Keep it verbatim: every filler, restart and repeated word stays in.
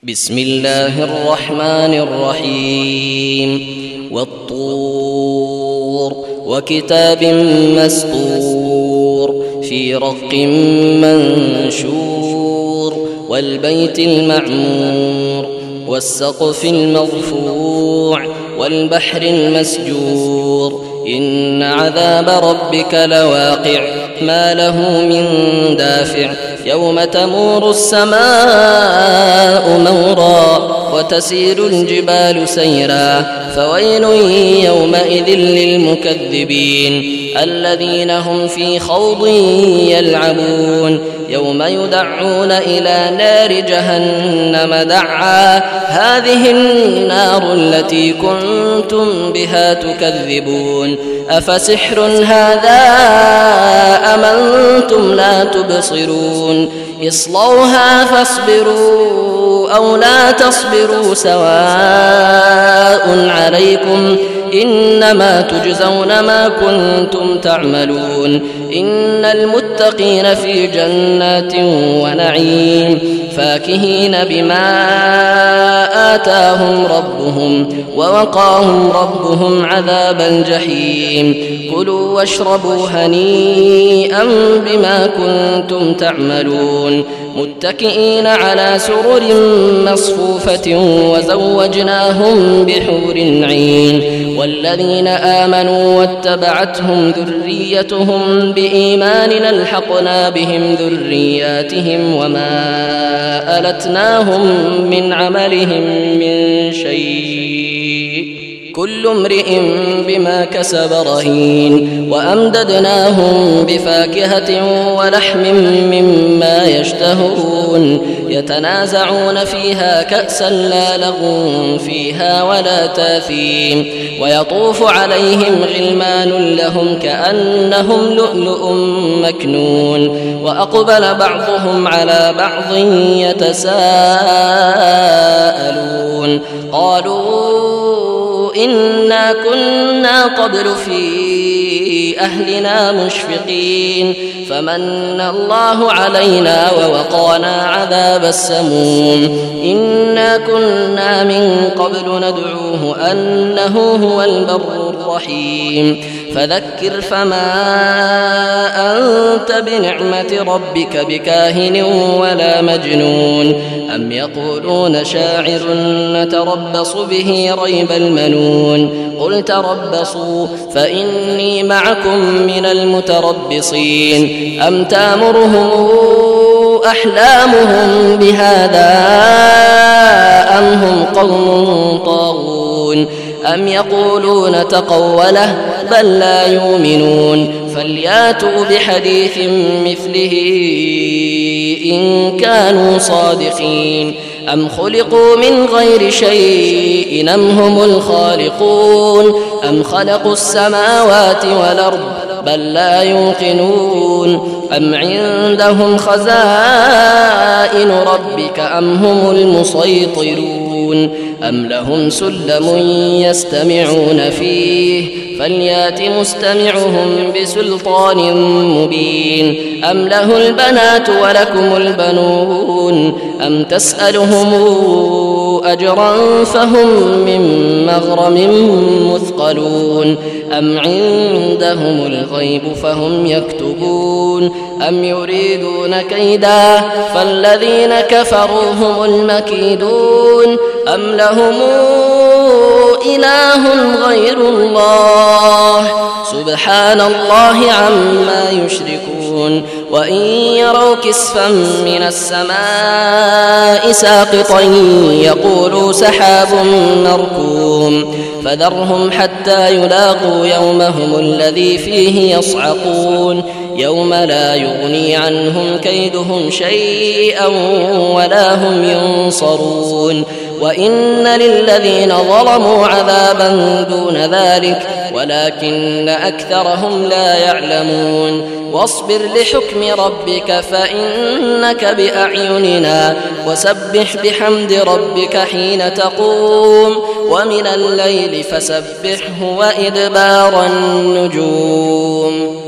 بسم الله الرحمن الرحيم والطور وكتاب مسطور في رق منشور والبيت المعمور والسقف المرفوع والبحر المسجور إن عذاب ربك لواقع ما له من دافع يوم تمور السماء مورا وتسير الجبال سيرا فويل يومئذ للمكذبين الذين هم في خوض يلعبون يوم يدعون إلى نار جهنم دعا هذه النار التي كنتم بها تكذبون أفسحر هذا أم أنتم لا تبصرون اصلوها فاصبروا أو لا تصبروا سواء عليكم إنما تجزون ما كنتم تعملون إن المتقين في جنات ونعيم فاكهين بما آتاهم ربهم ووقاهم ربهم عذاب الجحيم كلوا واشربوا هنيئا بما كنتم تعملون متكئين على سرر مصفوفة وزوجناهم بحور عين والذين آمنوا واتبعتهم ذريتهم بإيمان ألحقنا بهم ذرياتهم وما ألتناهم من عملهم من شيء كل امرئ بما كسب رهين وأمددناهم بفاكهة ولحم مما يشتهون يتنازعون فيها كأسا لا لغو فيها ولا تاثيم ويطوف عليهم غلمان لهم كأنهم لؤلؤ مكنون وأقبل بعضهم على بعض يتساءلون قالوا إنا كنا قبل في أهلنا مشفقين فمن الله علينا ووقانا عذاب السموم إنا كنا من قبل ندعوه أنه هو البر الرحيم فذكر فما أنت بنعمة ربك بكاهن ولا مجنون أم يقولون شاعر نتربص به ريب المنون قل تربصوا فإني معكم من المتربصين أم تامرهم أحلامهم بهذا أم هم قوم طاغون أم يقولون تقوله بل لا يؤمنون فلياتوا بحديث مثله إن كانوا صادقين أم خلقوا من غير شيء أم هم الخالقون أم خلقوا السماوات والأرض بل لا يوقنون أم عندهم خزائن ربك أم هم المسيطرون أم لهم سلم يستمعون فيه فليات مستمعهم بسلطان مبين أم له البنات ولكم البنون أم تسألهم أجرا فهم من مغرم مثقلون أم عندهم الغيب فهم يكتبون أم يريدون كيدا فالذين كفروا هم المكيدون أم لهم إله غير الله سبحان الله عما يشركون وإن يروا كسفا من السماء ساقطا يقولوا سحاب مركوم فذرهم حتى يلاقوا يومهم الذي فيه يصعقون يوم لا يغني عنهم كيدهم شيئا ولا هم ينصرون وإن للذين ظلموا عذابا دون ذلك ولكن أكثرهم لا يعلمون واصبر لحكم ربك فإنك بأعيننا وسبح بحمد ربك حين تقوم ومن الليل فسبحه وإدبار النجوم